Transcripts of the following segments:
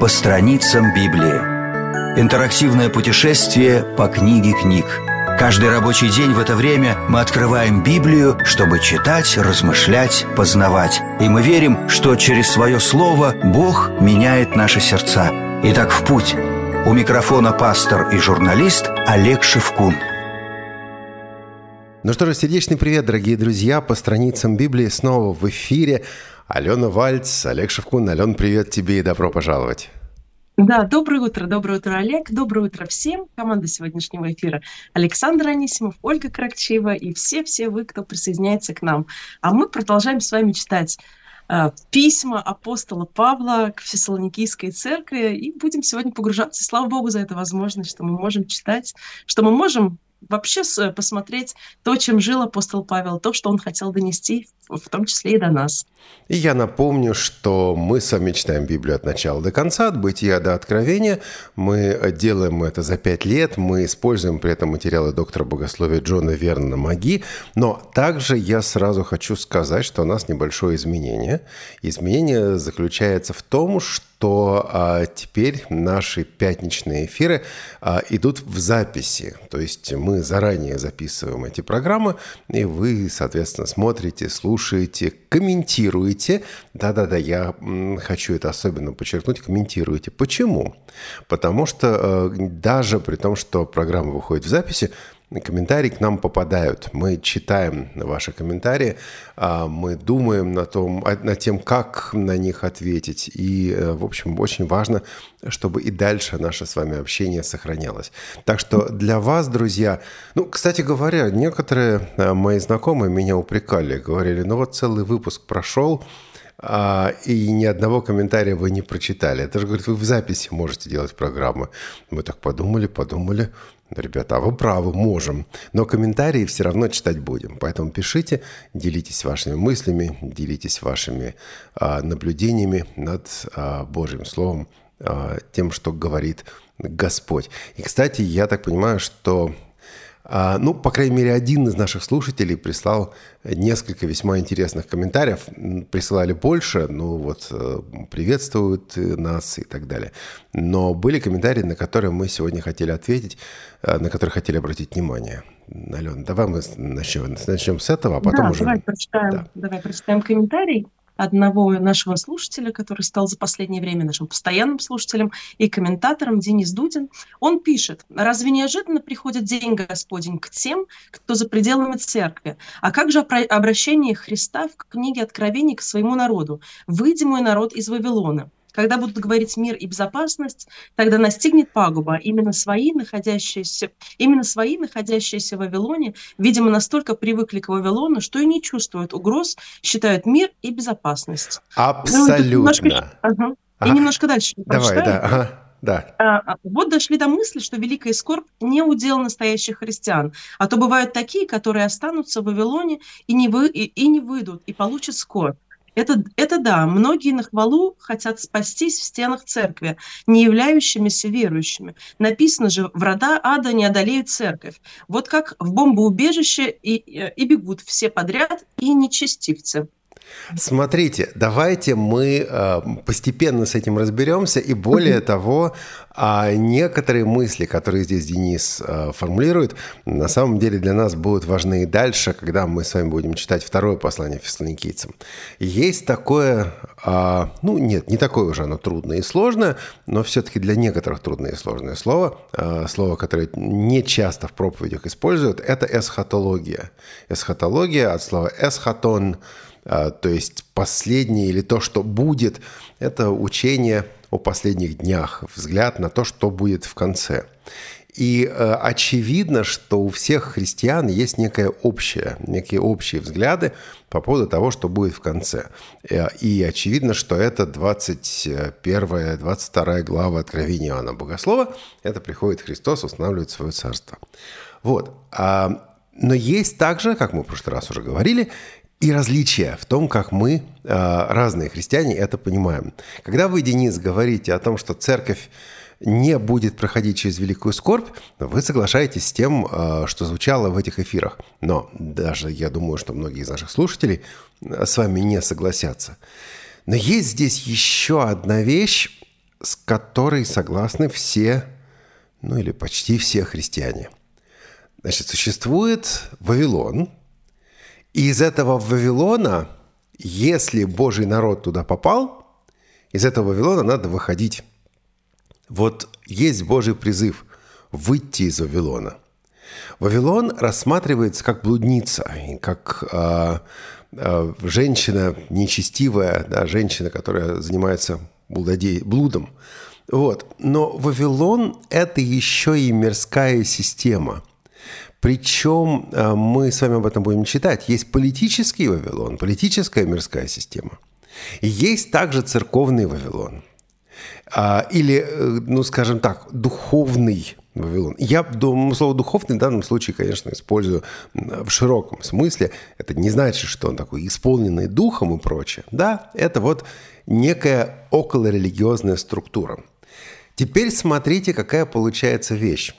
по страницам Библии. Интерактивное путешествие по книге книг. Каждый рабочий день в это время мы открываем Библию, чтобы читать, размышлять, познавать. И мы верим, что через свое слово Бог меняет наши сердца. Итак, в путь. У микрофона пастор и журналист Олег Шевкун. Ну что же, сердечный привет, дорогие друзья. По страницам Библии снова в эфире Алена Вальц, Олег Шевкун. Ален, привет тебе и добро пожаловать. Да, доброе утро, Олег, доброе утро всем. Команда сегодняшнего эфира: Александр Анисимов, Ольга Кракчеева и все вы, кто присоединяется к нам. А мы продолжаем с вами читать письма апостола Павла к Фессалоникийской церкви и будем сегодня погружаться. Слава Богу за эту возможность, что мы можем читать, что мы можем вообще посмотреть то, чем жил апостол Павел, то, что он хотел донести, в том числе и до нас. И я напомню, что мы с вами читаем Библию от начала до конца, от Бытия до Откровения. Мы делаем это за 5 лет, мы используем при этом материалы доктора богословия Джона Вернона Маги, но также я сразу хочу сказать, что у нас небольшое изменение. Изменение заключается в том, что теперь наши пятничные эфиры идут в записи. То есть мы заранее записываем эти программы, и вы, соответственно, смотрите, слушаете, комментируете. Да-да-да, я хочу это особенно подчеркнуть, комментируете. Почему? Потому что даже при том, что программа выходит в записи, комментарии к нам попадают. Мы читаем ваши комментарии, мы думаем над тем, как на них ответить. И, в общем, очень важно, чтобы и дальше наше с вами общение сохранялось. Так что для вас, друзья... кстати говоря, некоторые мои знакомые меня упрекали, говорили, вот целый выпуск прошел, и ни одного комментария вы не прочитали. Это же, говорит, вы в записи можете делать программы. Мы так подумали. Ребята, вы правы, можем. Но комментарии все равно читать будем. Поэтому пишите, делитесь вашими мыслями, делитесь вашими наблюдениями над Божьим Словом, тем, что говорит Господь. И, кстати, я так понимаю, что... по крайней мере, один из наших слушателей прислал несколько весьма интересных комментариев. Присылали больше, приветствуют нас и так далее. Но были комментарии, на которые мы сегодня хотели ответить, на которые хотели обратить внимание. Алена, давай мы начнем с этого, а потом уже... Давай прочитаем комментарий одного нашего слушателя, который стал за последнее время нашим постоянным слушателем и комментатором, Денис Дудин. Он пишет: «Разве неожиданно приходит день Господень к тем, кто за пределами церкви? А как же обращение Христа в книге Откровений к своему народу? «Выйди, мой народ, из Вавилона». Когда будут говорить мир и безопасность, тогда настигнет пагуба. Именно свои, находящиеся в Вавилоне, видимо, настолько привыкли к Вавилону, что и не чувствуют угроз, считают мир и безопасность». Абсолютно. И немножко дальше. Давай, да. Вот дошли до мысли, что великая скорбь не удел настоящих христиан, а то бывают такие, которые останутся в Вавилоне и не выйдут, и получат скорбь. Это да, многие на хвалу хотят спастись в стенах церкви, не являющимися верующими. Написано же: врата ада не одолеют церковь. Вот как в бомбоубежище и бегут все подряд и нечестивцы. Смотрите, давайте мы постепенно с этим разберемся, и более того, некоторые мысли, которые здесь Денис формулирует, на самом деле для нас будут важны и дальше, когда мы с вами будем читать второе послание Фессалоникийцам. Есть такое, не такое уже оно трудное и сложное, но все-таки для некоторых трудное и сложное слово, которое не часто в проповедях используют, это эсхатология. Эсхатология от слова эсхатон, то есть последнее или то, что будет, это учение о последних днях, взгляд на то, что будет в конце. И очевидно, что у всех христиан есть некие общие взгляды по поводу того, что будет в конце. И очевидно, что это 21-22 глава Откровения Иоанна Богослова. Это приходит Христос, устанавливает свое царство. Но есть также, как мы в прошлый раз уже говорили, и различия в том, как мы, разные христиане, это понимаем. Когда вы, Денис, говорите о том, что церковь не будет проходить через великую скорбь, вы соглашаетесь с тем, что звучало в этих эфирах. Но даже я думаю, что многие из наших слушателей с вами не согласятся. Но есть здесь еще одна вещь, с которой согласны все, или почти все христиане. Значит, существует Вавилон, и из этого Вавилона, если Божий народ туда попал, из этого Вавилона надо выходить. Вот есть Божий призыв выйти из Вавилона. Вавилон рассматривается как блудница, как женщина нечестивая, да, женщина, которая занимается блудом. Вот. Но Вавилон – это еще и мирская система. Причем мы с вами об этом будем читать. Есть политический Вавилон, политическая мирская система. И есть также церковный Вавилон. Или, скажем так, духовный Вавилон. Я слово «духовный» в данном случае, конечно, использую в широком смысле. Это не значит, что он такой исполненный духом и прочее. Да, это вот некая околорелигиозная структура. Теперь смотрите, какая получается вещь.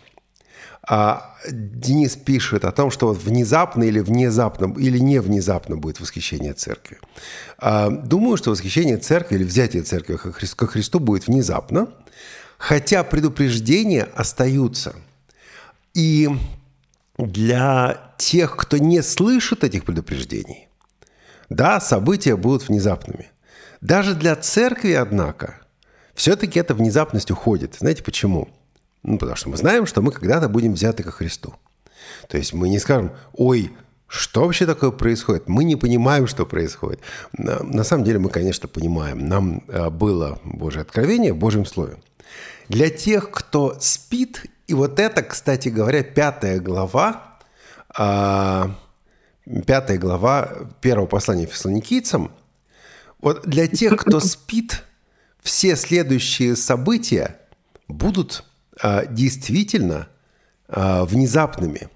Денис пишет о том, что вот внезапно или внезапно, или не внезапно будет восхищение церкви. Думаю, что восхищение церкви или взятие церкви ко Христу будет внезапно, хотя предупреждения остаются. И для тех, кто не слышит этих предупреждений, да, события будут внезапными. Даже для церкви, однако, все-таки эта внезапность уходит. Знаете почему? Потому что мы знаем, что мы когда-то будем взяты ко Христу. То есть мы не скажем: ой, что вообще такое происходит? Мы не понимаем, что происходит. На самом деле мы, конечно, понимаем. Нам было Божье откровение в Божьем Слове. Для тех, кто спит, и вот это, кстати говоря, 5 глава первого послания Фессалоникийцам, вот для тех, кто спит, все следующие события будут действительно внезапными.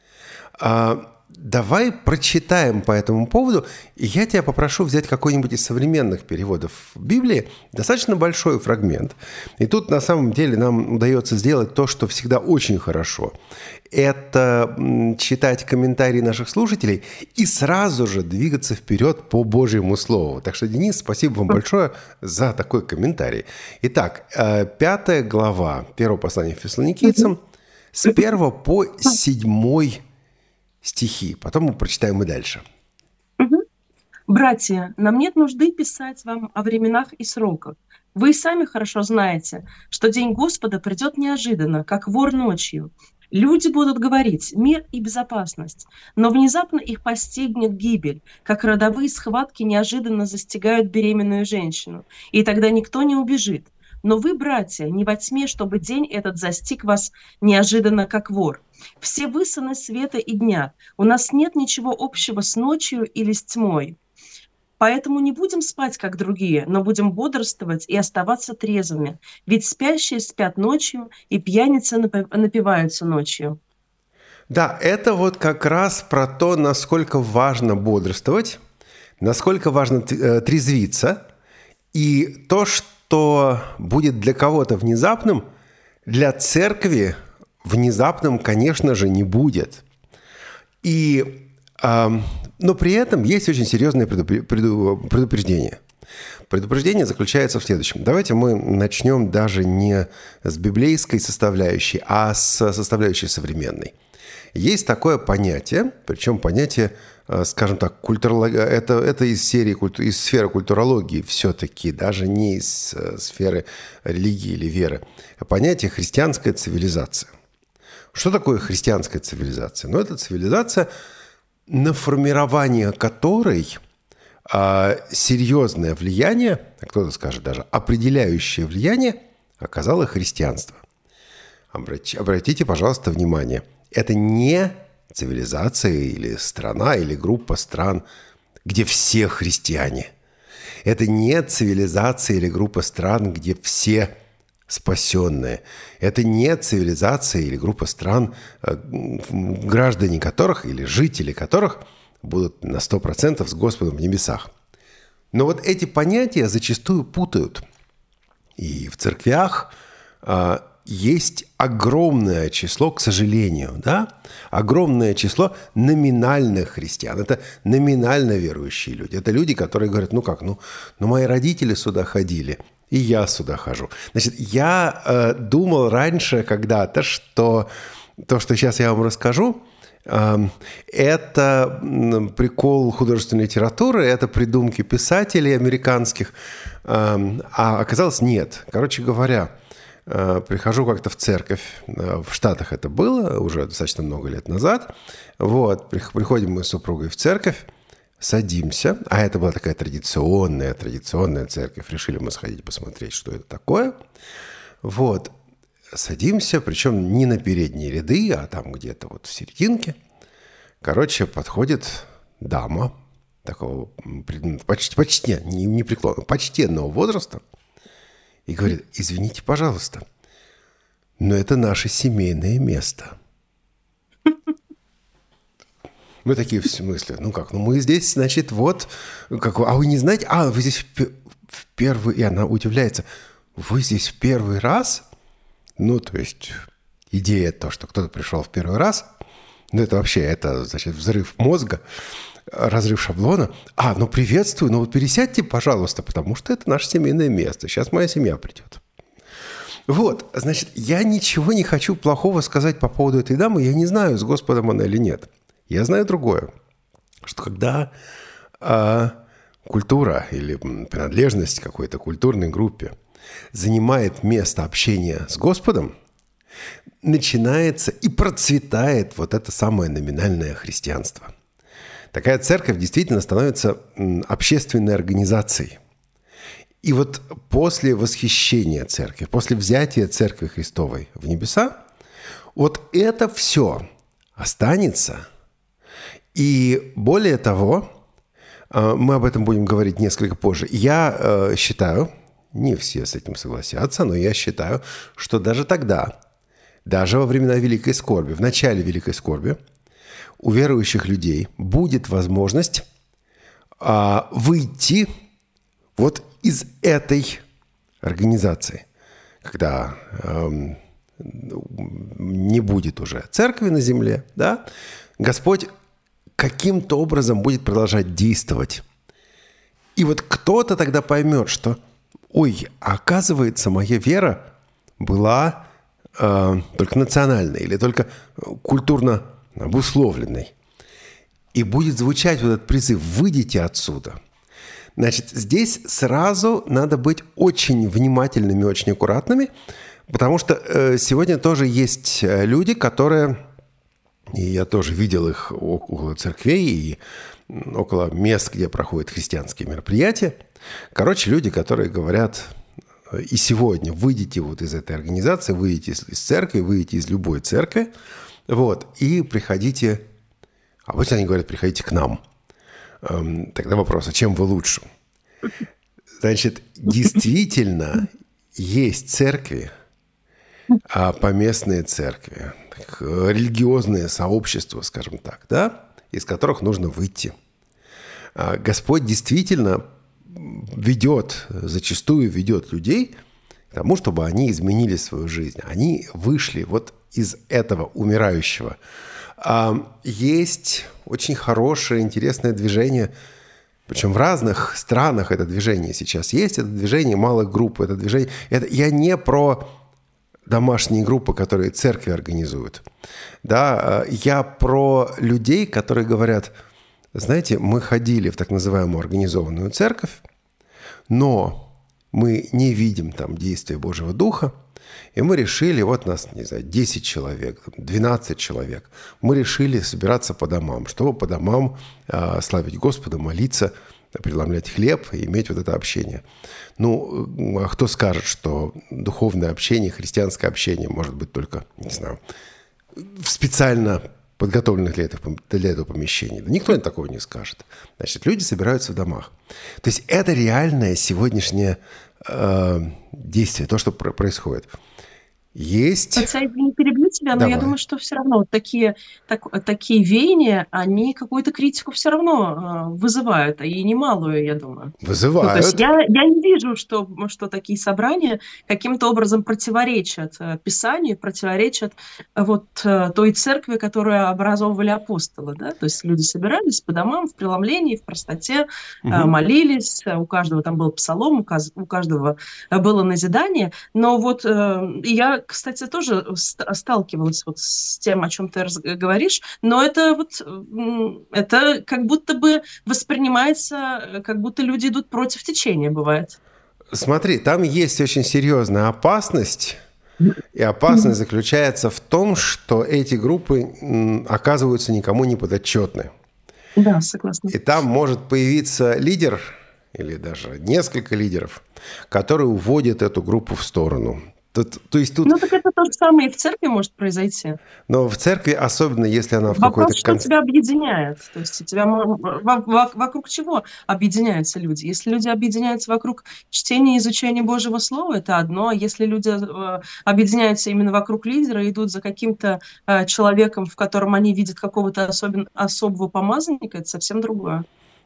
Давай прочитаем по этому поводу, и я тебя попрошу взять какой-нибудь из современных переводов Библии, достаточно большой фрагмент. И тут на самом деле нам удается сделать то, что всегда очень хорошо. Это читать комментарии наших слушателей и сразу же двигаться вперед по Божьему Слову. Так что, Денис, спасибо вам большое за такой комментарий. Итак, 5 глава 1 послания Фессалоникийцам с 1 по 7 стихи. Потом мы прочитаем и дальше. «Братья, нам нет нужды писать вам о временах и сроках. Вы и сами хорошо знаете, что день Господа придет неожиданно, как вор ночью. Люди будут говорить: мир и безопасность, но внезапно их постигнет гибель, как родовые схватки неожиданно застигают беременную женщину, и тогда никто не убежит. Но вы, братья, не во тьме, чтобы день этот застиг вас неожиданно, как вор. Все вы сыны света и дня. У нас нет ничего общего с ночью или с тьмой. Поэтому не будем спать, как другие, но будем бодрствовать и оставаться трезвыми. Ведь спящие спят ночью, и пьяницы напиваются ночью». Да, это вот как раз про то, насколько важно бодрствовать, насколько важно трезвиться, и то, что будет для кого-то внезапным, для церкви внезапным, конечно же, не будет. Но при этом есть очень серьезное предупреждение. Предупреждение заключается в следующем. Давайте мы начнем даже не с библейской составляющей, а с составляющей современной. Есть такое понятие, причем понятие, скажем так, это из сферы культурологии все-таки, даже не из сферы религии или веры. Понятие «христианская цивилизация». Что такое христианская цивилизация? Это цивилизация, на формирование которой серьезное влияние, а кто-то скажет даже определяющее влияние, оказало христианство. Обратите, пожалуйста, внимание. Это не цивилизация или страна, или группа стран, где все христиане. Это не цивилизация или группа стран, где все спасенные. Это не цивилизация или группа стран, граждане которых или жители которых будут на 100% с Господом в небесах. Но вот эти понятия зачастую путают. И в церквях есть огромное число, к сожалению, огромное число номинальных христиан. Это номинально верующие люди. Это люди, которые говорят: мои родители сюда ходили. И я сюда хожу. Значит, я думал раньше когда-то, что то, что сейчас я вам расскажу, это прикол художественной литературы, это придумки писателей американских. А оказалось, нет. Короче говоря, прихожу как-то в церковь, в Штатах это было уже достаточно много лет назад. Вот, приходим мы с супругой в церковь, садимся, а это была такая традиционная церковь. Решили мы сходить посмотреть, что это такое. Вот, садимся, причем не на передние ряды, а там где-то вот в серединке. Короче, подходит дама такого почти не преклонного, почтенного возраста и говорит: извините, пожалуйста, но это наше семейное место. Мы такие, в смысле? Ну как? Ну мы здесь, значит, вот... Как, а вы не знаете? А, вы здесь в первый... И она удивляется. Вы здесь в первый раз? Ну, то есть, идея то, что кто-то пришел в первый раз, ну, это вообще, это, значит, взрыв мозга, разрыв шаблона. А, ну, приветствую, ну, вот пересядьте, пожалуйста, потому что это наше семейное место. Сейчас моя семья придет. Вот, значит, я ничего не хочу плохого сказать по поводу этой дамы. Я не знаю, с Господом она или нет. Я знаю другое, что когда культура или принадлежность к какой-то культурной группе занимает место общения с Господом, начинается и процветает вот это самое номинальное христианство. Такая церковь действительно становится общественной организацией. И вот после восхищения церкви, после взятия Церкви Христовой в небеса, вот это все останется. И более того, мы об этом будем говорить несколько позже. Я считаю, не все с этим согласятся, но я считаю, что даже тогда, даже во времена Великой Скорби, в начале Великой Скорби, у верующих людей будет возможность выйти вот из этой организации, когда не будет уже церкви на земле, да, Господь каким-то образом будет продолжать действовать. И вот кто-то тогда поймет, что, ой, оказывается, моя вера была только национальной или только культурно обусловленной. И будет звучать вот этот призыв: «Выйдите отсюда». Значит, здесь сразу надо быть очень внимательными, очень аккуратными, потому что сегодня тоже есть люди, которые... И я тоже видел их около церквей и около мест, где проходят христианские мероприятия. Короче, люди, которые говорят и сегодня: выйдите вот из этой организации, выйдите из церкви, выйдите из любой церкви, вот, и приходите, обычно они говорят: приходите к нам. Тогда вопрос: а чем вы лучше? Значит, действительно есть церкви, поместные церкви, религиозные сообщества, скажем так, да, из которых нужно выйти. Господь действительно зачастую ведет людей к тому, чтобы они изменили свою жизнь. Они вышли вот из этого умирающего. Есть очень хорошее, интересное движение, причем в разных странах это движение сейчас есть. Это движение малых групп, это движение... Я не про домашние группы, которые церкви организуют. Да, я про людей, которые говорят: знаете, мы ходили в так называемую организованную церковь, но мы не видим там действия Божьего Духа, и мы решили, вот нас, не знаю, 10 человек, 12 человек, мы решили собираться по домам, чтобы по домам славить Господа, молиться, преломлять хлеб и иметь вот это общение. Ну, а кто скажет, что духовное общение, христианское общение может быть только, не знаю, в специально подготовленных для этого помещений? Никто такого не скажет. Значит, люди собираются в домах. То есть это реальное сегодняшнее действие, то, что происходит. Есть. Хотя, не перебью тебя, но я Давай. думаю, что все равно вот такие веяния, они какую-то критику все равно вызывают, и немалую, я думаю. Ну, то есть Вызывают. я не вижу, что такие собрания каким-то образом противоречат Писанию, противоречат вот той церкви, которую образовывали апостолы, да, то есть люди собирались по домам в преломлении, в простоте, молились, у каждого там был псалом, у каждого было назидание, но вот я, кстати, тоже сталкивалась вот с тем, о чем ты говоришь, но это вот это как будто бы воспринимается, как будто люди идут против течения, бывает. Смотри, там есть очень серьезная опасность, и опасность заключается в том, что эти группы оказываются никому не подотчетны. Да, согласна. И там может появиться лидер, или даже несколько лидеров, которые уводят эту группу в сторону. То есть тут... Ну, так это то же самое и в церкви может произойти. Но в церкви, особенно если она в Вопрос, какой-то... что тебя объединяет. То есть тебя вокруг чего объединяются люди? Если люди объединяются вокруг чтения и изучения Божьего Слова, это одно. А если люди объединяются именно вокруг лидера и идут за каким-то человеком, в котором они видят какого-то особого помазанника, это совсем другое.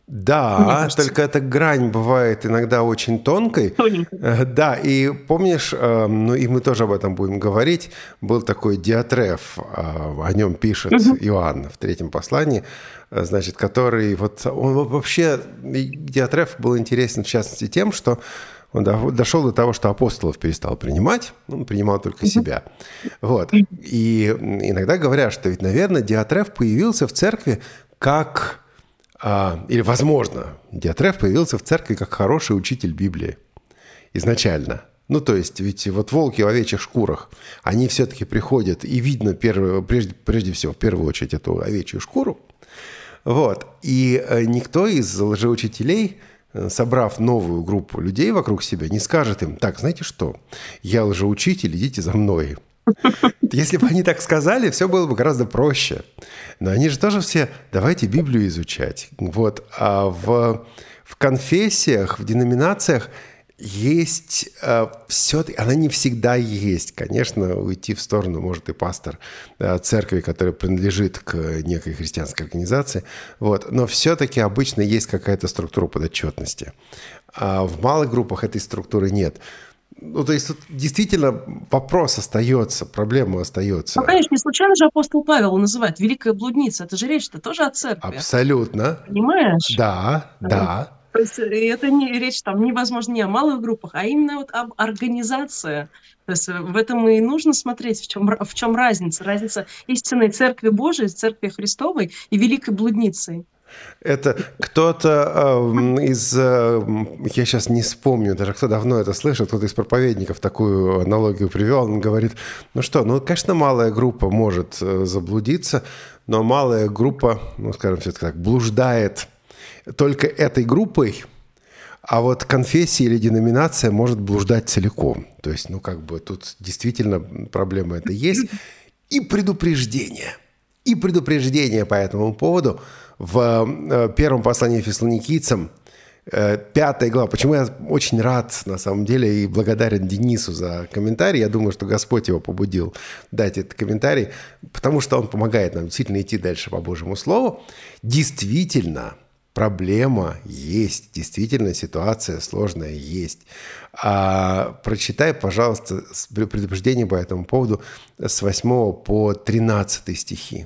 Да, только эта грань бывает иногда очень тонкой. Тоненькая. Да, и помнишь, ну и мы тоже об этом будем говорить, был такой Диатреф, о нем пишет Иоанн в 3 послании, значит, который вот, он вообще, Диатреф был интересен в частности тем, что он дошел до того, что апостолов перестал принимать, он принимал только себя. Вот. И иногда говорят, что ведь, наверное, Диатреф появился в церкви как... или, возможно, Диатреф появился в церкви как хороший учитель Библии изначально. Ну, то есть, ведь вот волки в овечьих шкурах, они все-таки приходят, и видно прежде всего, в первую очередь, эту овечью шкуру. Вот. И никто из лжеучителей, собрав новую группу людей вокруг себя, не скажет им: так, знаете что, я лжеучитель, идите за мной. Если бы они так сказали, все было бы гораздо проще. Но они же тоже все: давайте Библию изучать. Вот. А в конфессиях, в деноминациях есть все-таки, она не всегда есть. Конечно, уйти в сторону может и пастор церкви, которая принадлежит к некой христианской организации. Вот. Но все-таки обычно есть какая-то структура подотчетности. А в малых группах этой структуры нет. Ну, то есть тут действительно вопрос остается, проблема остается. Ну, конечно, не случайно же апостол Павел называет великая блудница. Это же речь-то тоже о церкви. Абсолютно. Понимаешь? Да. То есть это речь там невозможно не о малых группах, а именно вот об организации. То есть в этом и нужно смотреть, в чем разница. Разница истинной церкви Божией, церкви Христовой и великой блудницы. Это кто-то из, я сейчас не вспомню даже, кто давно это слышал, кто-то из проповедников такую аналогию привел. Он говорит: ну что, ну, конечно, малая группа может заблудиться, но малая группа, ну, скажем, все-таки так, блуждает только этой группой, а вот конфессия или деноминация может блуждать целиком. То есть, ну, как бы тут действительно проблема это есть. И предупреждение по этому поводу в первом послании Фессалоникийцам, 5 глава. Почему я очень рад, на самом деле, и благодарен Денису за комментарий. Я думаю, что Господь его побудил дать этот комментарий, потому что он помогает нам действительно идти дальше по Божьему Слову. Действительно, проблема есть, действительно, ситуация сложная есть. Прочитай, пожалуйста, предупреждение по этому поводу с 8 по 13 стихи.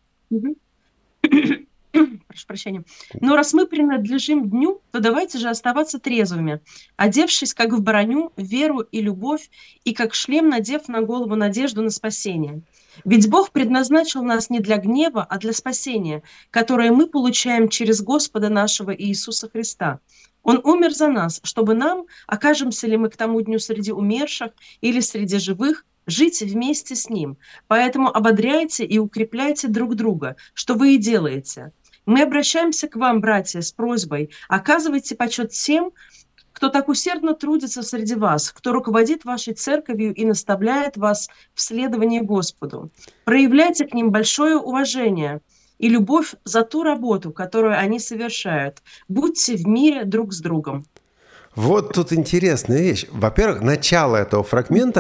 Прошу прощения. Но раз мы принадлежим дню, то давайте же оставаться трезвыми, одевшись как в броню, веру и любовь, и как шлем надев на голову надежду на спасение. Ведь Бог предназначил нас не для гнева, а для спасения, которое мы получаем через Господа нашего Иисуса Христа. Он умер за нас, чтобы нам, окажемся ли мы к тому дню среди умерших или среди живых, жить вместе с Ним. Поэтому ободряйте и укрепляйте друг друга, что вы и делаете. Мы обращаемся к вам, братья, с просьбой: оказывайте почет тем, кто так усердно трудится среди вас, кто руководит вашей церковью и наставляет вас в следовании Господу. Проявляйте к ним большое уважение и любовь за ту работу, которую они совершают. Будьте в мире друг с другом. Вот тут интересная вещь. Во-первых, начало этого фрагмента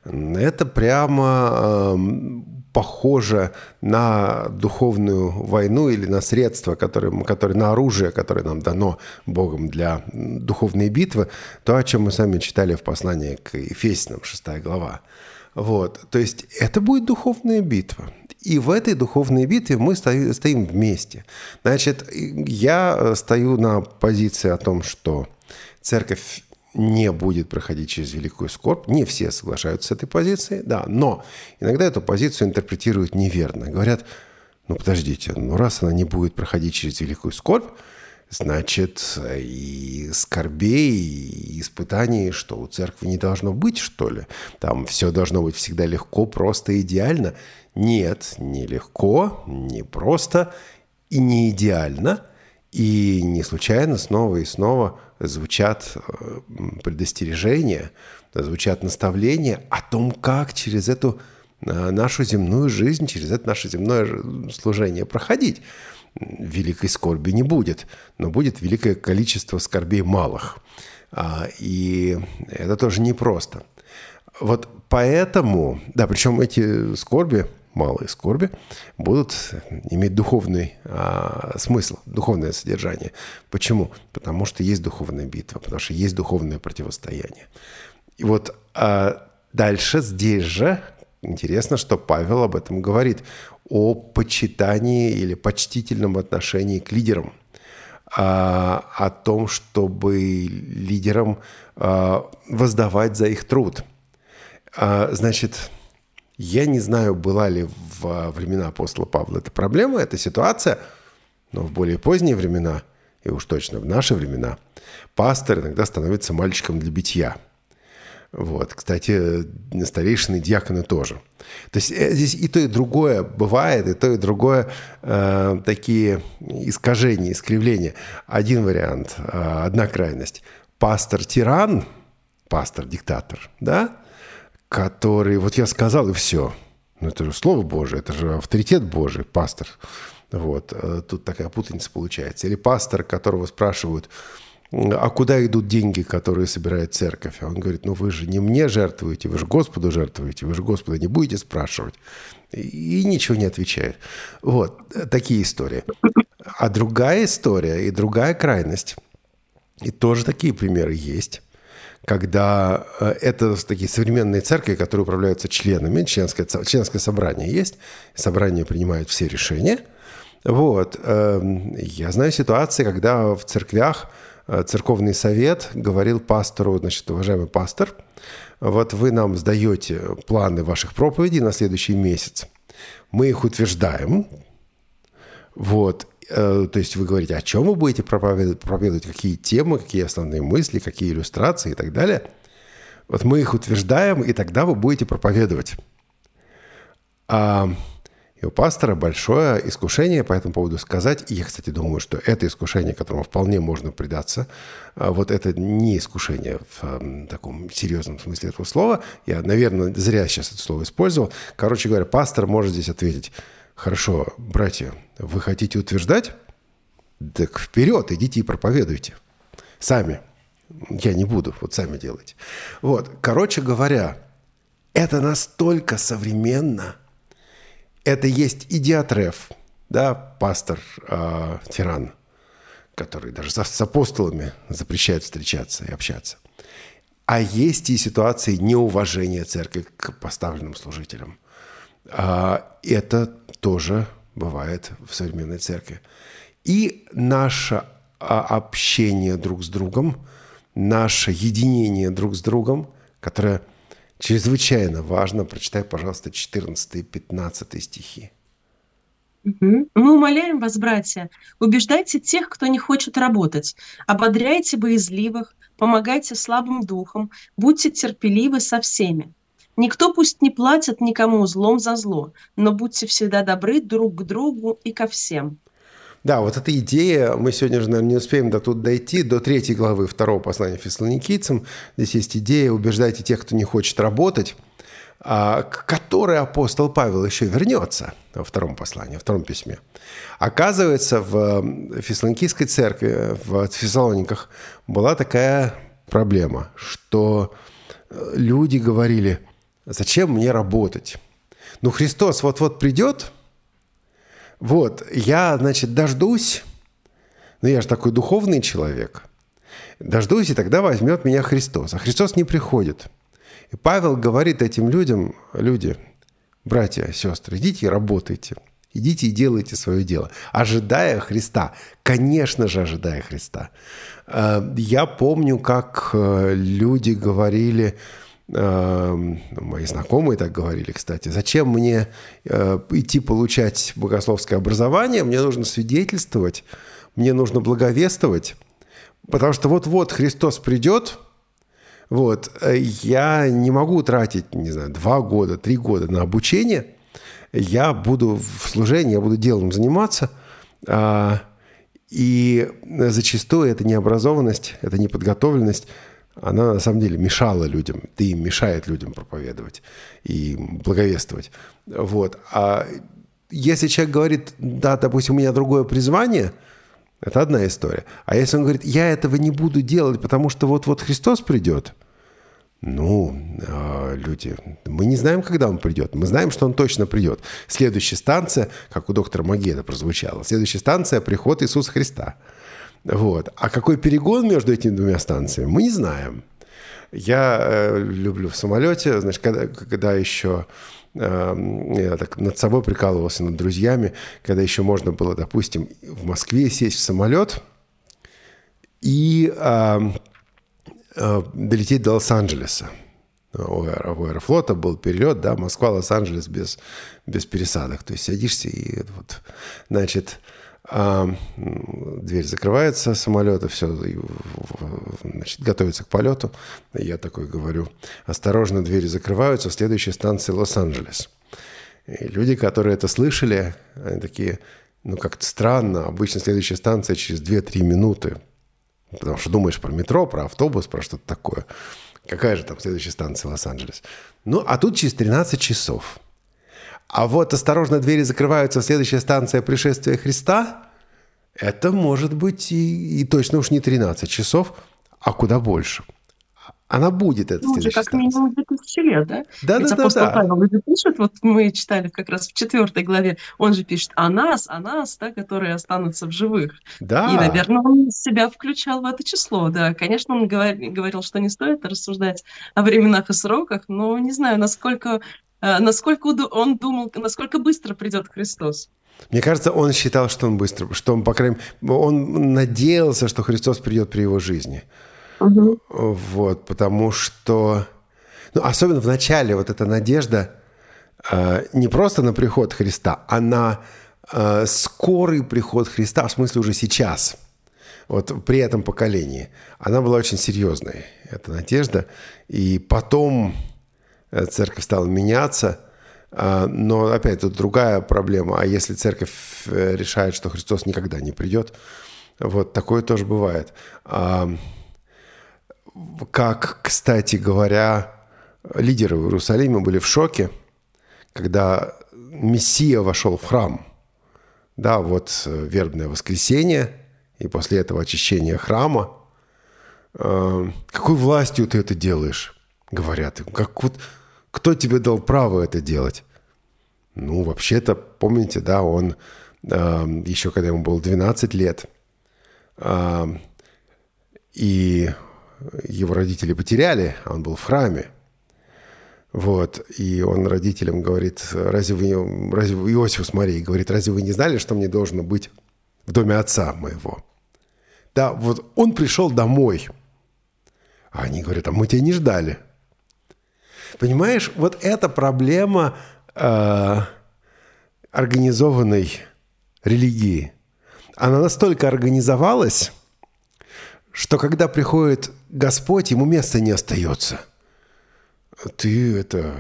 Это прямо похоже на духовную войну или на средства, на оружие, которое нам дано Богом для духовной битвы, то, о чем мы с вами читали в послании к Ефесянам, 6 глава. Вот. То есть это будет духовная битва. И в этой духовной битве мы стоим вместе. Значит, я стою на позиции о том, что церковь не будет проходить через великую скорбь. Не все соглашаются с этой позицией, да, но иногда эту позицию интерпретируют неверно. Говорят, подождите, раз она не будет проходить через великую скорбь, значит, и скорбей, и испытаний, что у церкви не должно быть, что ли? Там все должно быть всегда легко, просто, идеально. Нет, не легко, не просто и не идеально. И не случайно снова и снова звучат предостережения, звучат наставления о том, как через эту нашу земную жизнь, через это наше земное служение проходить. Великой скорби не будет, но будет великое количество скорбей малых. И это тоже непросто. Вот поэтому, да, причем эти скорби, малые скорби, будут иметь духовный смысл, духовное содержание. Почему? Потому что есть духовная битва, потому что есть духовное противостояние. И вот дальше здесь же интересно, что Павел об этом говорит, о почитании или почтительном отношении к лидерам, о том, чтобы лидерам воздавать за их труд. Значит, я не знаю, была ли во времена апостола Павла эта проблема, эта ситуация, но в более поздние времена, и уж точно в наши времена, пастор иногда становится мальчиком для битья. Вот, кстати, старейшины, диаконы тоже. То есть здесь и то, и другое бывает, и то, и другое такие искажения, искривления. Один вариант, одна крайность. Пастор-тиран, пастор-диктатор, да, который, вот я сказал, и все. Это же Слово Божие, это же авторитет Божий, пастор. Вот, тут такая путаница получается. Или пастор, которого спрашивают, а куда идут деньги, которые собирает церковь? А он говорит, вы же не мне жертвуете, вы же Господу жертвуете, вы же Господа не будете спрашивать. И ничего не отвечает. Вот, такие истории. А другая история и другая крайность, и тоже такие примеры есть, когда это такие современные церкви, которые управляются членами, членское собрание есть, собрание принимает все решения. Вот, я знаю ситуации, когда в церквях церковный совет говорил пастору, значит, уважаемый пастор, вот вы нам сдаете планы ваших проповедей на следующий месяц. Мы их утверждаем. Вот. То есть вы говорите, о чем вы будете проповедовать, какие темы, какие основные мысли, какие иллюстрации и так далее. Вот мы их утверждаем, и тогда вы будете проповедовать. И у пастора большое искушение по этому поводу сказать. И я, кстати, думаю, что это искушение, которому вполне можно предаться. Вот это не искушение в таком серьезном смысле этого слова. Я, наверное, зря сейчас это слово использовал. Короче говоря, пастор может здесь ответить, хорошо, братья, вы хотите утверждать? Так вперед, идите и проповедуйте. Сами. Я не буду, вот сами делайте. Вот, короче говоря, это настолько современно. Это есть и Диатреф, да, пастор-тиран, который даже с апостолами запрещает встречаться и общаться. А есть и ситуации неуважения церкви к поставленным служителям. Это тоже бывает в современной церкви. И наше общение друг с другом, наше единение друг с другом, которое чрезвычайно важно. Прочитай, пожалуйста, 14 и 15 стихи. Мы умоляем вас, братья, убеждайте тех, кто не хочет работать, ободряйте боязливых, помогайте слабым духом, будьте терпеливы со всеми. Никто пусть не платит никому злом за зло, но будьте всегда добры друг к другу и ко всем. Да, вот эта идея, мы сегодня же, наверное, не успеем до тут дойти, до 3 главы 2 послания Фессалоникийцам. Здесь есть идея «убеждайте тех, кто не хочет работать», к которой апостол Павел еще вернется во 2 послании, во 2 письме. Оказывается, в Фессалоникийской церкви, в Фессалониках, была такая проблема, что люди говорили, Зачем мне работать? Ну, Христос вот-вот придет. Вот, я, значит, дождусь. Ну, я же такой духовный человек. Дождусь, и тогда возьмет меня Христос. А Христос не приходит. И Павел говорит этим людям: люди, братья, сестры, идите и работайте. Идите и делайте свое дело. Ожидая Христа. Конечно же, ожидая Христа. Я помню, как люди говорили, мои знакомые так говорили, кстати, зачем мне идти получать богословское образование, мне нужно свидетельствовать, мне нужно благовествовать, потому что вот-вот Христос придет, вот, я не могу тратить, не знаю, 2 года, 3 года на обучение, я буду в служении, я буду делом заниматься, и зачастую эта необразованность, эта неподготовленность, она на самом деле мешала людям, да и мешает людям проповедовать и благовествовать. Вот. А если человек говорит, да, допустим, у меня другое призвание, это одна история. А если он говорит, я этого не буду делать, потому что вот-вот Христос придет, ну, люди, мы не знаем, когда он придет. Мы знаем, что он точно придет. Следующая станция, как у доктора Магеда прозвучало, следующая станция – приход Иисуса Христа. Вот. А какой перегон между этими 2 станциями, мы не знаем. Я люблю в самолете, значит, когда еще я так над собой прикалывался, над друзьями, когда еще можно было, допустим, в Москве сесть в самолет и долететь до Лос-Анджелеса. У Аэрофлота был перелет, да, Москва-Лос-Анджелес без пересадок. То есть садишься и вот, значит, дверь закрывается самолета, все, значит, готовится к полету. Я такой говорю: осторожно, двери закрываются, следующая станция Лос-Анджелес. И люди, которые это слышали, они такие, ну, как-то странно, обычно следующая станция через 2-3 минуты. Потому что думаешь про метро, про автобус, про что-то такое. Какая же там следующая станция Лос-Анджелес? Ну, а тут через 13 часов. А вот осторожно, двери закрываются, следующая станция пришествия Христа. Это может быть и точно уж не 13 часов, а куда больше. Она будет, эта следующая как минимум 2000 лет, да? Да. Ведь апостол Павел же пишет, вот мы читали как раз в 4 главе, он же пишет о нас, да, которые останутся в живых. Да. И, наверное, он себя включал в это число, да. Конечно, он говорил, что не стоит рассуждать о временах и сроках, но не знаю, насколько он думал, насколько быстро придет Христос. Мне кажется, он считал, что он быстро, что он, по крайней мере, он надеялся, что Христос придет при его жизни. Угу. Вот, потому что, ну, особенно в начале вот эта надежда не просто на приход Христа, а на скорый приход Христа, в смысле уже сейчас, вот при этом поколении. Она была очень серьезной, эта надежда. И потом церковь стала меняться, но опять тут другая проблема. А если церковь решает, что Христос никогда не придет, вот такое тоже бывает. Как, кстати говоря, лидеры в Иерусалиме были в шоке, когда Мессия вошел в храм. Да, вот вербное воскресенье, и после этого очищение храма. Какой властью ты это делаешь? Говорят. Кто тебе дал право это делать? Ну, вообще-то, помните, да, он еще когда ему было 12 лет, и его родители потеряли, он был в храме. Вот, и он родителям говорит: разве Иосифу с Марией говорит: разве вы не знали, что мне должно быть в доме отца моего? Да, вот он пришел домой. А они говорят: а мы тебя не ждали. Понимаешь, вот эта проблема организованной религии. Она настолько организовалась, что когда приходит Господь, ему места не остается. Ты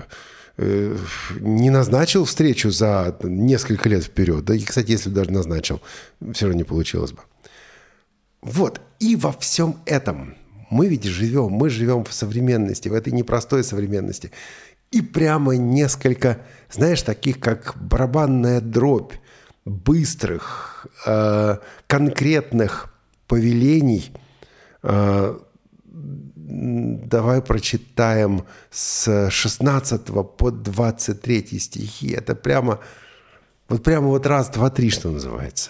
не назначил встречу за несколько лет вперед. Да и, кстати, если бы даже назначил, все равно не получилось бы. Вот. И во всем этом мы ведь живем. Мы живем в современности, в этой непростой современности. И прямо несколько, знаешь, таких как барабанная дробь, быстрых, конкретных повелений давай прочитаем с 16 по 23 стихи. Это прямо вот раз, два, три, что называется.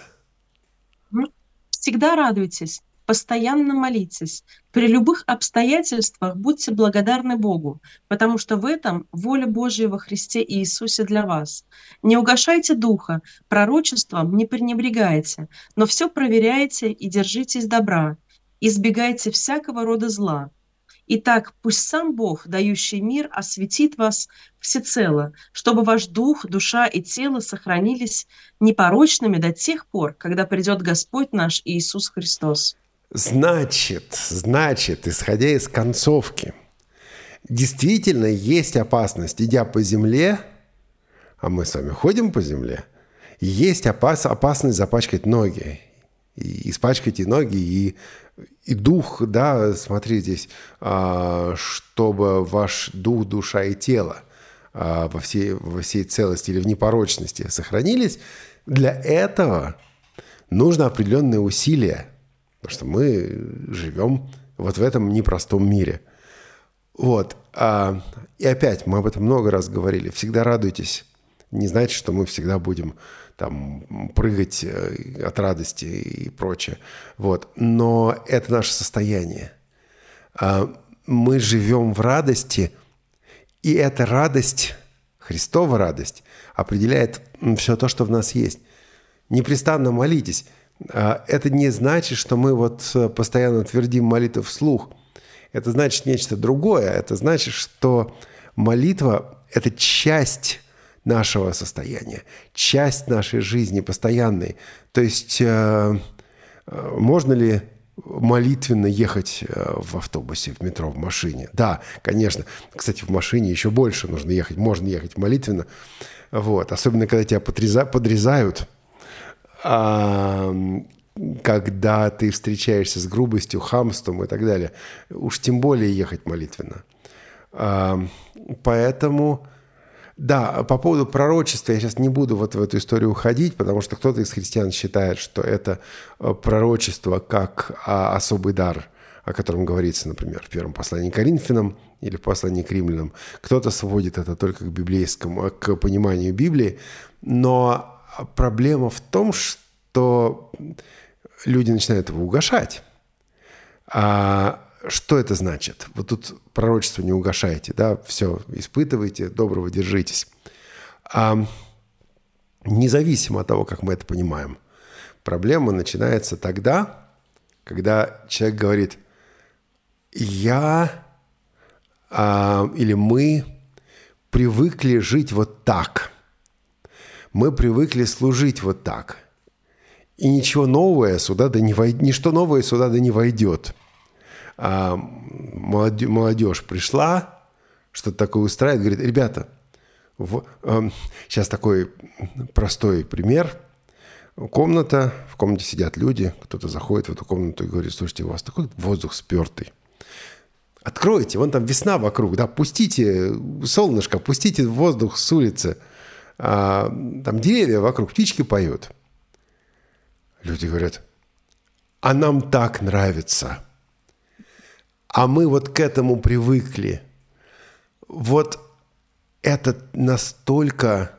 Всегда радуйтесь, постоянно молитесь. При любых обстоятельствах будьте благодарны Богу, потому что в этом воля Божья во Христе Иисусе для вас. Не угашайте духа, пророчеством не пренебрегайте, но все проверяйте и держитесь добра. Избегайте всякого рода зла. Итак, пусть сам Бог, дающий мир, осветит вас всецело, чтобы ваш дух, душа и тело сохранились непорочными до тех пор, когда придет Господь наш Иисус Христос. Значит, исходя из концовки, действительно есть опасность, идя по земле, а мы с вами ходим по земле, есть опасность запачкать ноги. И испачкайте ноги, и дух, да, смотри здесь, чтобы ваш дух, душа и тело во всей целости или в непорочности сохранились. Для этого нужно определенные усилия, потому что мы живем вот в этом непростом мире. Вот. И опять, мы об этом много раз говорили, всегда радуйтесь. Не значит, что мы всегда будем там прыгать от радости и прочее. Вот. Но это наше состояние. Мы живем в радости, и эта радость, Христова радость, определяет все то, что в нас есть. Непрестанно молитесь. Это не значит, что мы вот постоянно твердим молитву вслух. Это значит нечто другое. Это значит, что молитва – это часть нашего состояния, часть нашей жизни постоянной. То есть можно ли молитвенно ехать в автобусе, в метро, в машине? Да, конечно. Кстати, в машине еще больше нужно ехать. Можно ехать молитвенно. Вот. Особенно, когда тебя подрезают, когда ты встречаешься с грубостью, хамством и так далее. Уж тем более ехать молитвенно. Поэтому... Да, по поводу пророчества я сейчас не буду вот в эту историю уходить, потому что кто-то из христиан считает, что это пророчество как особый дар, о котором говорится, например, в первом послании к Коринфянам или в послании к Римлянам. Кто-то сводит это только к библейскому, к пониманию Библии. Но проблема в том, что люди начинают его угашать. Что это значит? Вот тут пророчество не угашайте, да, все, испытывайте, доброго держитесь. Независимо от того, как мы это понимаем, проблема начинается тогда, когда человек говорит, я или мы привыкли жить вот так, мы привыкли служить вот так, и ничего новое сюда да не войдет, ничто новое сюда да не войдет. Молодежь пришла, что-то такое устраивает, говорит, ребята, сейчас такой простой пример. Комната, в комнате сидят люди, кто-то заходит в эту комнату и говорит, слушайте, у вас такой воздух спертый. Откройте, вон там весна вокруг, да, пустите солнышко, пустите воздух с улицы. Там деревья вокруг, птички поют. Люди говорят, а нам так нравится. А мы вот к этому привыкли. Вот это настолько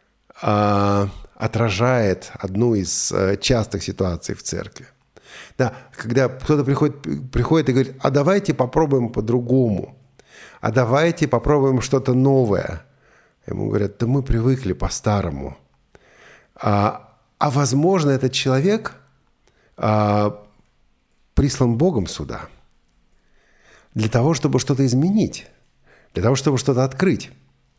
отражает одну из частых ситуаций в церкви. Да, когда кто-то приходит и говорит, а давайте попробуем по-другому, а давайте попробуем что-то новое. Ему говорят, да мы привыкли по-старому. А возможно, этот человек прислан Богом сюда для того, чтобы что-то изменить, для того, чтобы что-то открыть.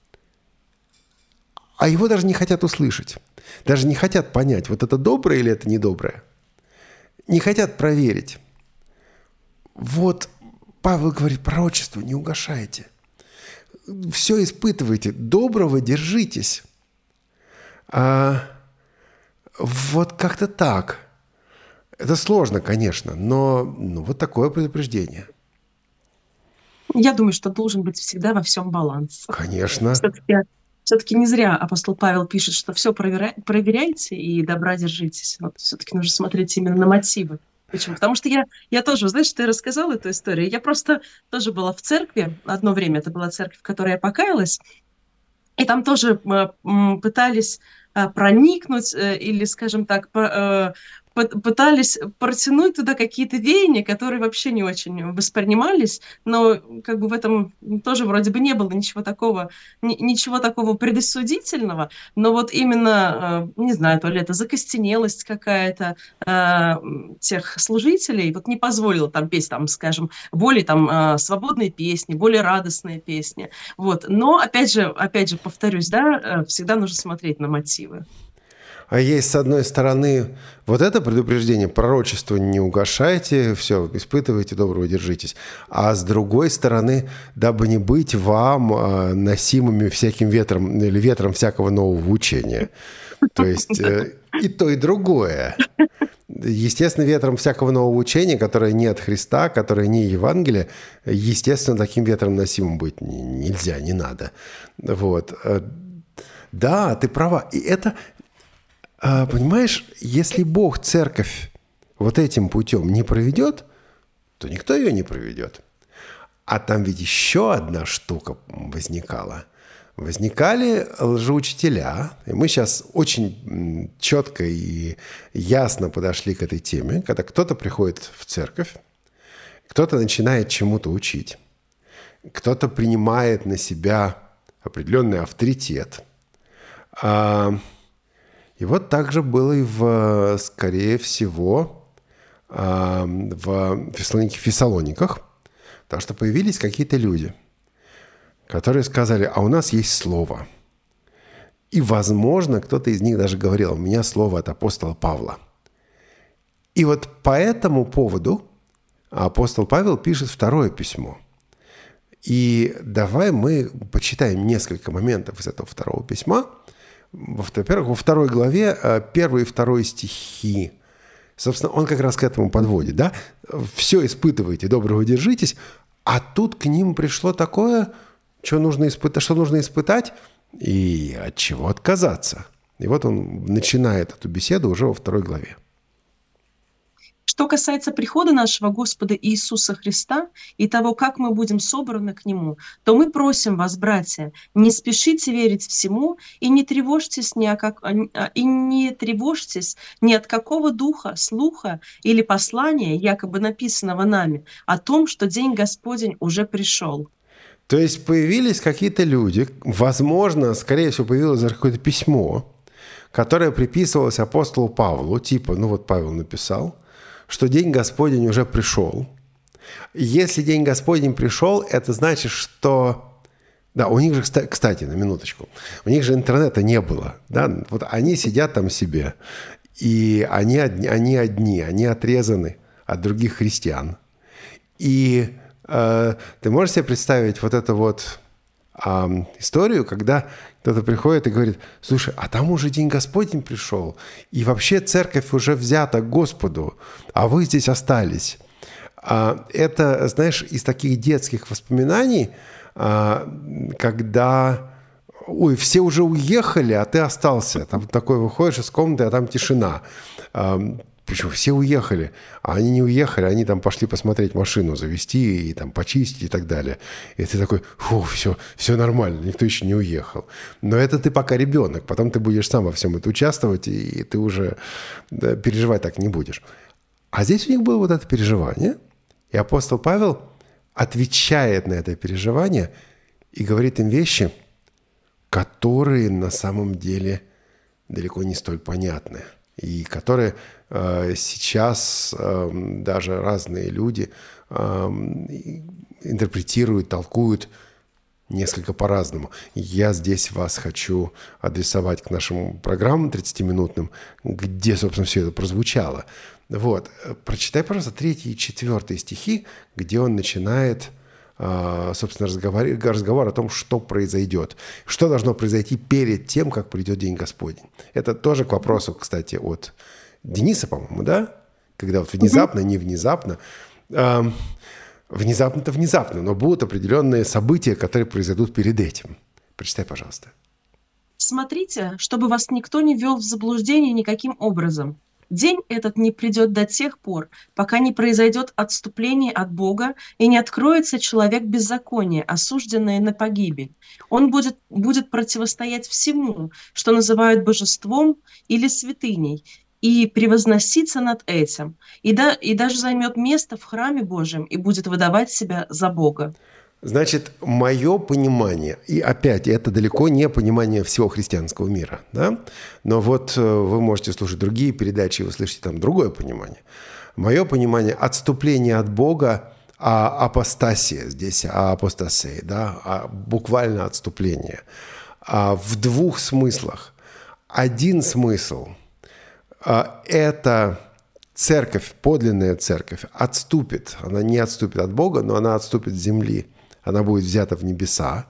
А его даже не хотят услышать, даже не хотят понять, вот это доброе или это недоброе. Не хотят проверить. Вот Павел говорит, пророчество не угашайте. Все испытывайте, доброго держитесь. Вот как-то так. Это сложно, конечно, но вот такое предупреждение. Я думаю, что должен быть всегда во всем баланс. Конечно. Все-таки не зря апостол Павел пишет, что все проверяйте и добра держитесь. Вот все-таки нужно смотреть именно на мотивы. Почему? Потому что я тоже, знаешь, ты рассказала эту историю. Я просто тоже была в церкви. Одно время это была церковь, в которой я покаялась. И там тоже пытались проникнуть или, скажем так, пытались протянуть туда какие-то веяния, которые вообще не очень воспринимались, но как бы в этом тоже вроде бы не было ничего такого предосудительного, но вот именно, не знаю, то ли это закостенелость какая-то тех служителей, вот не позволила там петь, там, скажем, более там свободные песни, более радостные песни. Вот. Но, опять же, повторюсь, да, всегда нужно смотреть на мотивы. А есть, с одной стороны, вот это предупреждение, пророчество не угашайте, все, испытывайте, доброго держитесь. А с другой стороны, дабы не быть вам носимыми всяким ветром или ветром всякого нового учения. То есть и то, и другое. Естественно, ветром всякого нового учения, которое не от Христа, которое не Евангелие, естественно, таким ветром носимым быть нельзя, не надо. Вот. Да, ты права. И это... Понимаешь, если Бог церковь вот этим путем не проведет, то никто ее не проведет. А там ведь еще одна штука возникала. Возникали лжеучителя, и мы сейчас очень четко и ясно подошли к этой теме, когда кто-то приходит в церковь, кто-то начинает чему-то учить, кто-то принимает на себя определенный авторитет. И вот так же было скорее всего, в Фессалониках, потому что появились какие-то люди, которые сказали, а у нас есть слово. И, возможно, кто-то из них даже говорил, у меня слово от апостола Павла. И вот по этому поводу апостол Павел пишет второе письмо. И давай мы почитаем несколько моментов из этого второго письма. Во-первых, во 2 главе 1 и 2 стихи. Собственно, он как раз к этому подводит. Да? Все испытывайте, доброго держитесь. А тут к ним пришло такое, что нужно испытать и от чего отказаться. И вот он начинает эту беседу уже во 2 главе. Что касается прихода нашего Господа Иисуса Христа и того, как мы будем собраны к Нему, то мы просим вас, братья, не спешите верить всему и не тревожьтесь ни от какого духа, слуха или послания, якобы написанного нами, о том, что день Господень уже пришел. То есть появились какие-то люди, возможно, скорее всего, появилось даже какое-то письмо, которое приписывалось апостолу Павлу, типа, ну вот Павел написал, что день Господень уже пришел. Если день Господень пришел, это значит, что... Да, у них же, кстати, на минуточку, у них же интернета не было. Да? Вот они сидят там себе, и они отрезаны от других христиан. И ты можешь себе представить вот эту вот историю, когда кто-то приходит и говорит, слушай, а там уже день Господень пришел, и вообще церковь уже взята к Господу, а вы здесь остались. Это, знаешь, из таких детских воспоминаний, когда, ой, все уже уехали, а ты остался. Там такой выходишь из комнаты, а там тишина. Почему? Все уехали, а они не уехали, они там пошли посмотреть машину, завести и там почистить и так далее. И ты такой, фу, все нормально, никто еще не уехал. Но это ты пока ребенок, потом ты будешь сам во всем это участвовать, и ты уже переживать так не будешь. А здесь у них было вот это переживание, и апостол Павел отвечает на это переживание и говорит им вещи, которые на самом деле далеко не столь понятны. И которые сейчас даже разные люди интерпретируют, толкуют несколько по-разному. Я здесь вас хочу адресовать к нашим программам 30-минутным, где, собственно, все это прозвучало. Вот. Прочитай, пожалуйста, 3 и 4 стихи, где он начинает, собственно, разговор о том, что произойдет. Что должно произойти перед тем, как придет День Господень. Это тоже к вопросу, кстати, от Дениса, по-моему, да? Когда вот внезапно, не внезапно. Внезапно-то внезапно, но будут определенные события, которые произойдут перед этим. Прочитай, пожалуйста. Смотрите, чтобы вас никто не ввел в заблуждение никаким образом. День этот не придет до тех пор, пока не произойдет отступление от Бога и не откроется человек беззакония, осужденный на погибель. Он будет противостоять всему, что называют божеством или святыней, и превозноситься над этим, и даже займет место в храме Божьем и будет выдавать себя за Бога. Значит, мое понимание, и опять, это далеко не понимание всего христианского мира, да? Но вот вы можете слушать другие передачи, и вы слышите там другое понимание. Мое понимание – отступление от Бога, апостасия, здесь апостасия, да? Буквально отступление. В двух смыслах. Один смысл – это церковь, подлинная церковь, отступит. Она не отступит от Бога, но она отступит с земли. Она будет взята в небеса.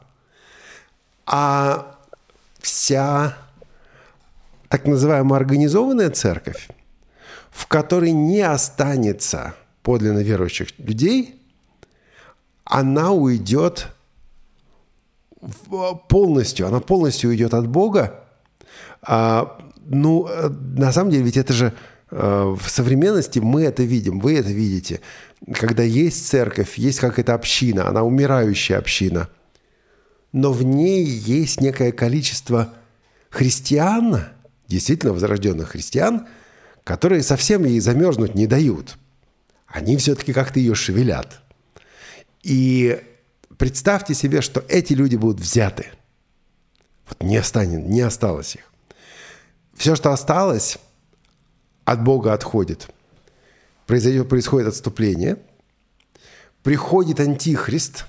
А вся так называемая организованная церковь, в которой не останется подлинно верующих людей, она уйдет полностью, она полностью уйдет от Бога. На самом деле, ведь это же в современности мы это видим, вы это видите. Когда есть церковь, есть какая-то община, она умирающая община, но в ней есть некое количество христиан, действительно возрожденных христиан, которые совсем ей замерзнуть не дают. Они все-таки как-то ее шевелят. И представьте себе, что эти люди будут взяты. Вот не осталось их. Все, что осталось, от Бога отходит. Происходит отступление. Приходит антихрист.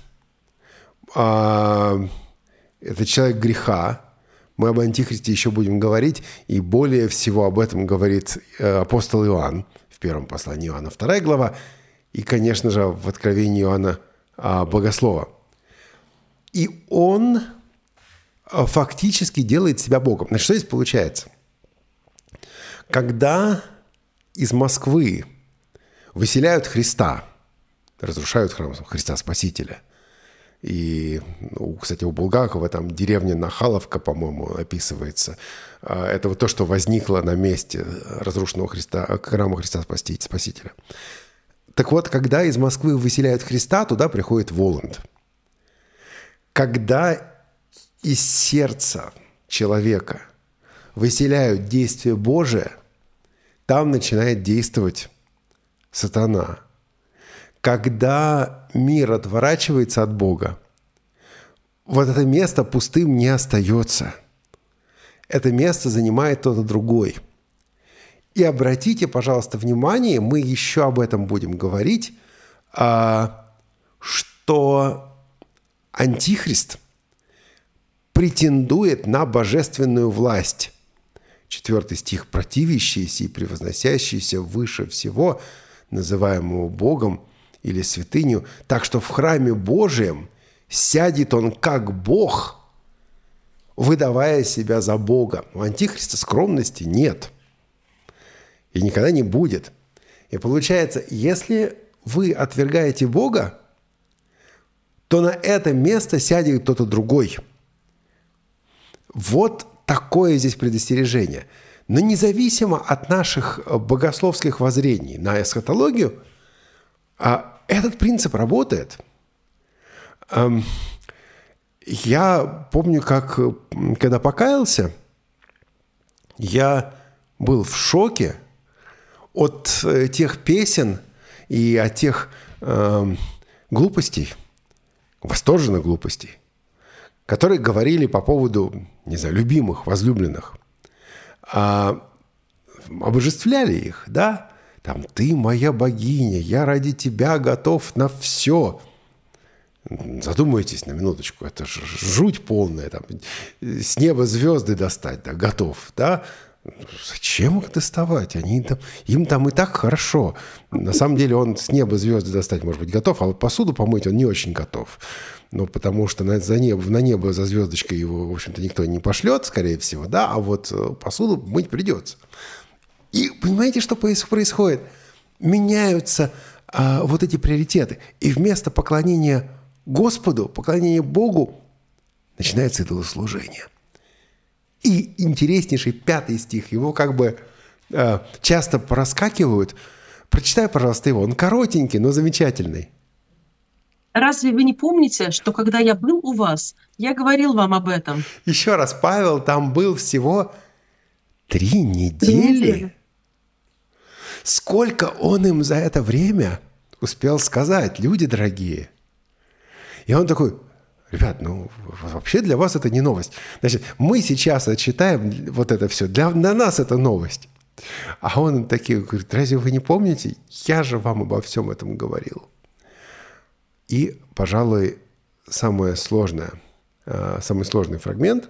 Это человек греха. Мы об антихристе еще будем говорить. И более всего об этом говорит апостол Иоанн в первом послании Иоанна, 2 глава. И, конечно же, в Откровении Иоанна Богослова. И он фактически делает себя Богом. Значит, что здесь получается? Когда из Москвы выселяют Христа, разрушают храм Христа Спасителя. И, кстати, у Булгакова там деревня Нахаловка, по-моему, описывается. Это вот то, что возникло на месте разрушенного храма Христа Спасителя. Так вот, когда из Москвы выселяют Христа, туда приходит Воланд. Когда из сердца человека выселяют действие Божие, там начинает действовать сатана. Когда мир отворачивается от Бога, вот это место пустым не остается. Это место занимает кто-то другой. И обратите, пожалуйста, внимание, мы еще об этом будем говорить, что антихрист претендует на божественную власть. 4 стих: «Противящийся и превозносящийся выше всего, называемого Богом или святыню, так что в храме Божием сядет он как Бог, выдавая себя за Бога». У антихриста скромности нет. И никогда не будет. И получается, если вы отвергаете Бога, то на это место сядет кто-то другой. Вот такое здесь предостережение. Но независимо от наших богословских воззрений на эсхатологию, этот принцип работает. Я помню, когда покаялся, я был в шоке от тех песен и от тех глупостей, восторженных глупостей, которые говорили по поводу, не знаю, любимых, возлюбленных, обожествляли их, да? Там: «Ты моя богиня, я ради тебя готов на все». Задумайтесь на минуточку, это же жуть полная, там, с неба звезды достать, да, готов, да? Зачем их доставать? Им там и так хорошо. На самом деле он с неба звезды достать, может быть, готов, а вот посуду помыть он не очень готов. Ну, потому что на небо за звездочкой его, в общем-то, никто не пошлет, скорее всего, да, а вот посуду мыть придется. И понимаете, что происходит? Меняются вот эти приоритеты. И вместо поклонения Господу, поклонения Богу, начинается идолослужение. И интереснейший 5 стих, его как бы часто проскакивают. Прочитай, пожалуйста, его. Он коротенький, но замечательный. Разве вы не помните, что когда я был у вас, я говорил вам об этом? Еще раз, Павел там был всего 3 недели. Сколько он им за это время успел сказать, люди дорогие. И он такой: ребят, ну вообще для вас это не новость. Значит, мы сейчас читаем вот это все, для нас это новость. А он такие говорит: разве вы не помните? Я же вам обо всем этом говорил. И, пожалуй, самый сложный фрагмент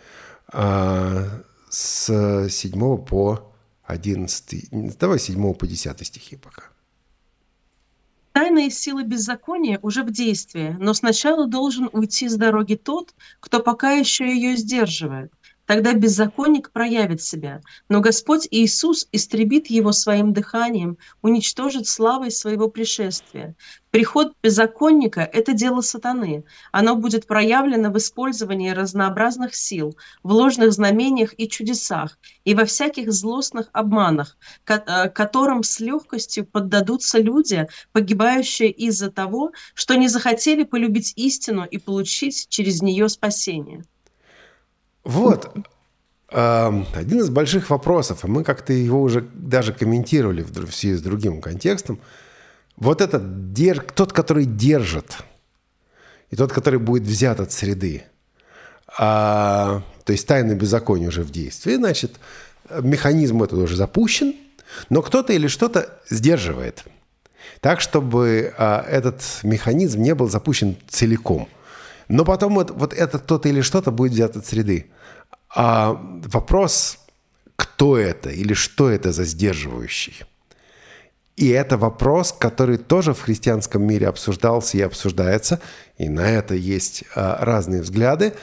с 7 по 11, давай 7 по 10 стихи пока. Тайная сила беззакония уже в действии, но сначала должен уйти с дороги тот, кто пока еще ее сдерживает. Тогда беззаконник проявит себя, но Господь Иисус истребит его своим дыханием, уничтожит славой своего пришествия. Приход беззаконника – это дело сатаны. Оно будет проявлено в использовании разнообразных сил, в ложных знамениях и чудесах, и во всяких злостных обманах, которым с легкостью поддадутся люди, погибающие из-за того, что не захотели полюбить истину и получить через нее спасение. Вот один из больших вопросов, и мы как-то его уже даже комментировали в связи с другим контекстом. Вот этот тот, который держит, и тот, который будет взят от среды. То есть тайна беззакония уже в действии, значит, механизм этот уже запущен, но кто-то или что-то сдерживает. Так, чтобы этот механизм не был запущен целиком. Но потом вот это кто-то или что-то будет взято от среды. А вопрос, кто это или что это за сдерживающий? И это вопрос, который тоже в христианском мире обсуждался и обсуждается, и на это есть разные взгляды.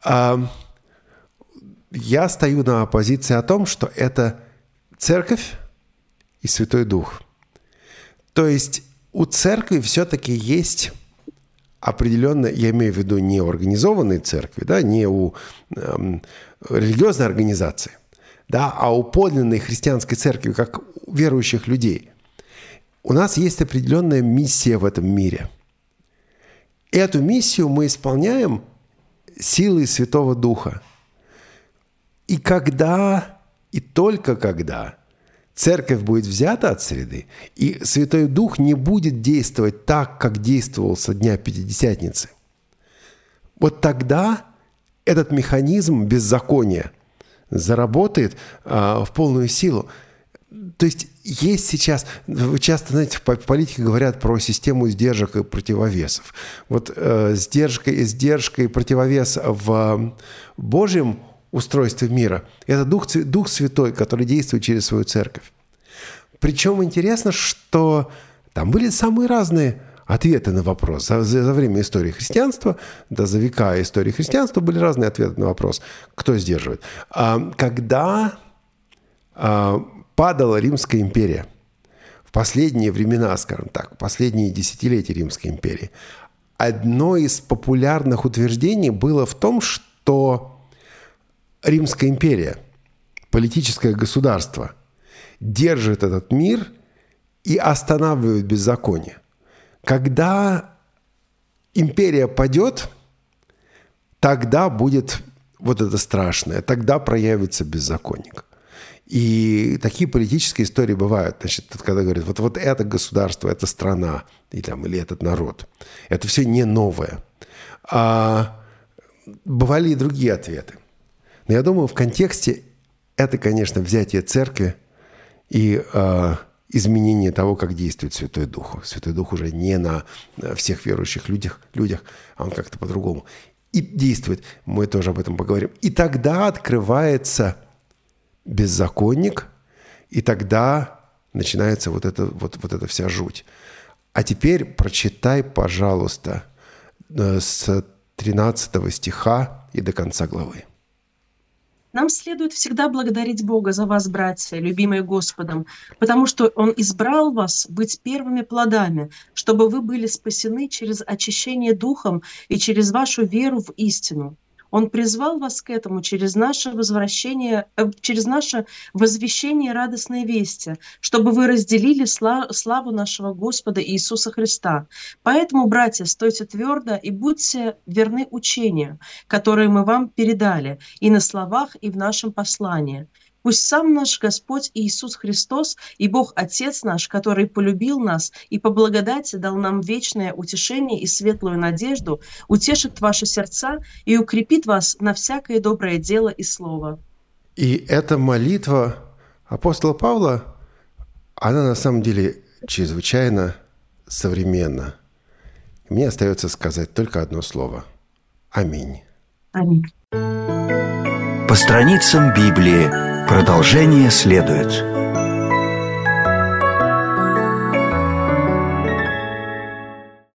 Я стою на позиции о том, что это церковь и Святой Дух. То есть у церкви все-таки есть определенно, я имею в виду не у организованной церкви, да, не у религиозной организации, да, а у подлинной христианской церкви, как у верующих людей. У нас есть определенная миссия в этом мире. Эту миссию мы исполняем силой Святого Духа. И когда, и только когда церковь будет взята от среды, и Святой Дух не будет действовать так, как действовал со дня Пятидесятницы, вот тогда этот механизм беззакония заработает в полную силу. То есть сейчас, вы часто, знаете, в политике говорят про систему сдержек и противовесов. Вот сдержка и противовес в Божьем устройстве мира – это Дух Святой, который действует через свою церковь. Причем интересно, что там были самые разные ответы на вопрос. За время истории христианства, да, за века истории христианства были разные ответы на вопрос, кто сдерживает. Когда падала Римская империя, в последние времена, скажем так, последние десятилетия Римской империи, одно из популярных утверждений было в том, что Римская империя, политическое государство, держит этот мир и останавливает беззаконие. Когда империя падет, тогда будет вот это страшное, тогда проявится беззаконник. И такие политические истории бывают. Значит, когда говорят, вот это государство, это страна, или этот народ. Это все не новое. Бывали и другие ответы. Но я думаю, в контексте это, конечно, взятие церкви и изменение того, как действует Святой Дух. Святой Дух уже не на всех верующих людях, а он как-то по-другому. И действует. Мы тоже об этом поговорим. И тогда открывается беззаконник, и тогда начинается вот эта вся жуть. А теперь прочитай, пожалуйста, с 13 стиха и до конца главы. Нам следует всегда благодарить Бога за вас, братья, любимые Господом, потому что Он избрал вас быть первыми плодами, чтобы вы были спасены через очищение Духом и через вашу веру в истину. Он призвал вас к этому через наше возвращение, через наше возвещение радостной вести, чтобы вы разделили славу нашего Господа Иисуса Христа. Поэтому, братья, стойте твердо и будьте верны учению, которое мы вам передали, и на словах, и в нашем послании. Пусть сам наш Господь Иисус Христос и Бог Отец наш, который полюбил нас и по благодати дал нам вечное утешение и светлую надежду, утешит ваши сердца и укрепит вас на всякое доброе дело и слово. И эта молитва апостола Павла, она на самом деле чрезвычайно современна. Мне остается сказать только одно слово. Аминь. Аминь. По страницам Библии продолжение следует.